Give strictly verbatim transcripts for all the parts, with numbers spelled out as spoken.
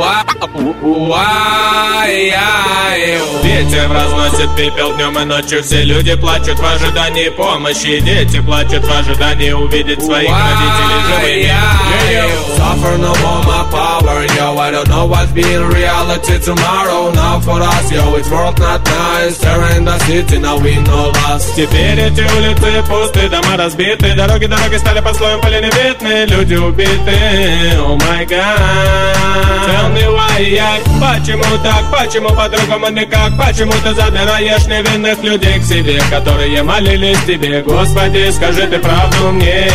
Ветер разносит пепел днем и ночью. Все люди плачут в ожидании помощи. Дети плачут в ожидании увидеть своих родителей живыми. Suffer no more my power, yo. I don't know what's being reality tomorrow. Now for us, yo, it's world not nice. Terror in the city, now we know lost. Теперь эти улицы пусты, дома разбиты. Дороги, дороги стали по слоям пыленебитные. Люди убиты, о май гад. Tell me why, я, почему так, почему по-другому никак? Почему ты забираешь невинных людей к себе, которые молились тебе? Господи, скажи ты правду мне.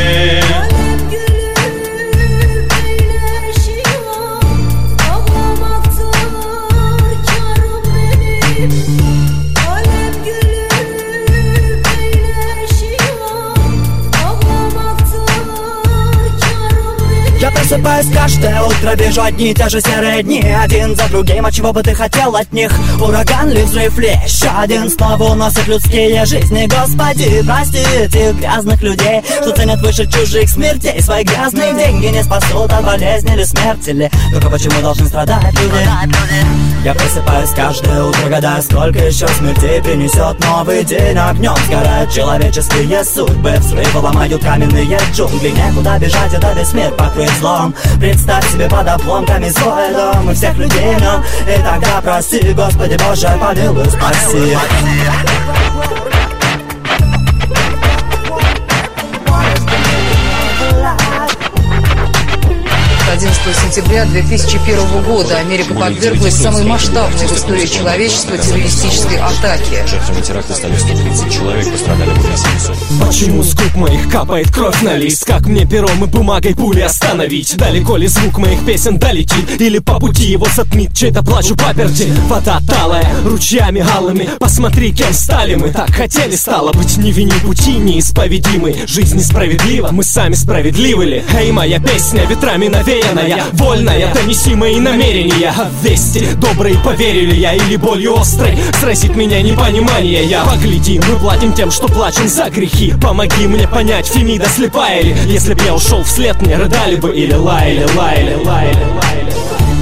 Просыпаюсь каждое утро, вижу одни и те же серые дни. Один за другим, а чего бы ты хотел от них? Ураган ли, взрыв ли, еще один снова уносит людские жизни. Господи, прости этих грязных людей, что ценят выше чужих смертей. Свои грязные деньги не спасут от болезни или смерти ли. Только почему должны страдать люди? Я просыпаюсь каждое утро, гадая, сколько еще смертей принесет новый день. Огнем сгорают человеческие судьбы, взрывы ломают каменные джунгли. Некуда бежать, это весь мир покрыт злом. Представь себе под обломками свой дом и всех людей в нем. И тогда прости, Господи Боже, помилуй, спаси. одиннадцатого сентября две тысячи первого года Америка подверглась самой масштабной в истории человечества террористической атаке. Жертвами теракта стали сто тридцать человек, пострадали более семисот. Почему с губ моих капает кровь на лист? Как мне пером и бумагой пули остановить? Далеко ли звук моих песен долетит? Или по пути его затмит чей-то плач у паперти? Вода талая, ручьями алыми. Посмотри, кем стали мы. Так хотели, стало быть, не вини пути неисповедимы. Жизнь несправедлива, мы сами справедливы ли? Эй, моя песня ветрами навеяна, вольная, донеси мои намерения. А вести добрые поверили я, или болью острой сразит меня непонимание. Я погляди, мы платим тем, что плачем за грехи. Помоги мне понять, Фемида слепая ли? Если б я ушел вслед, мне рыдали бы или лаяли, лаяли, лаяли, лаяли.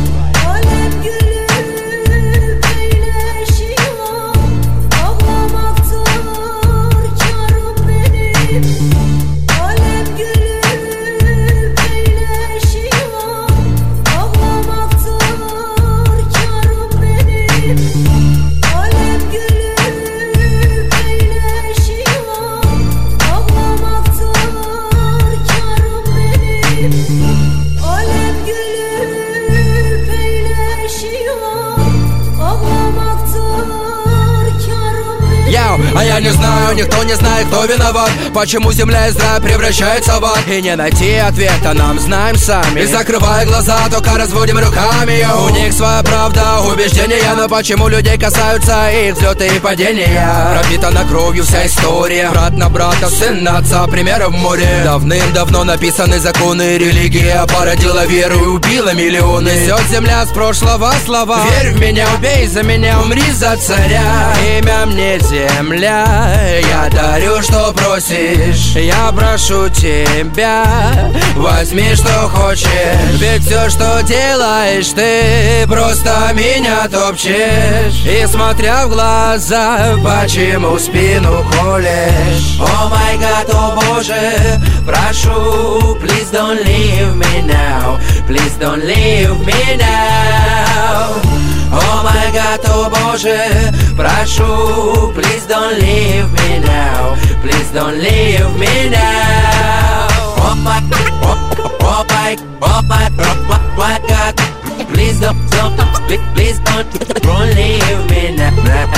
А я не знаю, никто не знает, кто виноват. Почему земля из рая превращается в ад? И не найти ответа нам знаем сами. И закрывая глаза, только разводим руками. У них своя правда, убеждения. Но почему людей касаются их взлеты и падения? Пропитана кровью вся история. Брат на брата, сын на отца, примеры в море. Давным-давно написаны законы. Религия породила веру и убила миллионы. Несет земля с прошлого слова. Верь в меня, убей за меня, умри за царя. Имя мне земля. Я дарю, что просишь. Я прошу тебя, возьми, что хочешь. Ведь все, что делаешь ты, просто меня топчешь. И смотря в глаза, почему спину колешь? О май гад, о боже, прошу, please don't leave me now. Please don't leave me now. О май гад, о боже, прошу, please don't leave me now. Please don't leave me now. О май, о май, о май, о май гад, please don't, don't, please don't, don't leave me now.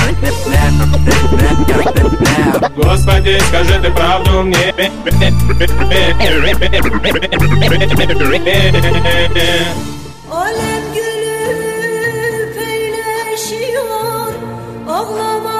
Господи, скажи ты правду мне. Alem gülüp eyleşiyor, ağlama.